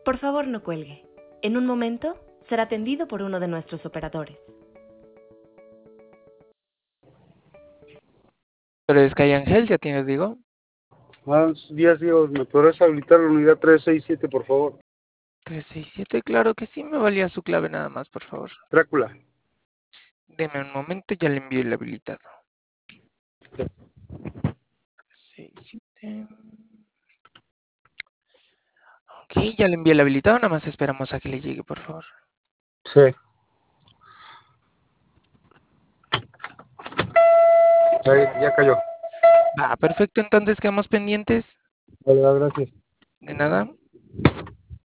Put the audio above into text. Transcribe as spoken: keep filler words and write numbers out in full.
Por favor, no cuelgue. En un momento será atendido por uno de nuestros operadores. Pero es que hay Ángel, ya tienes, digo. Buenos días, Diego. ¿Me podrás habilitar la unidad trescientos sesenta y siete, por favor? trescientos sesenta y siete, claro que sí, me valía su clave nada más, por favor. Drácula. Deme un momento, ya le envío el habilitado. trescientos sesenta y siete. Ok, ya le envié el habilitado, nada más esperamos a que le llegue, por favor. Sí. Ya, ya cayó. Va, perfecto, entonces quedamos pendientes. Vale, gracias. De nada.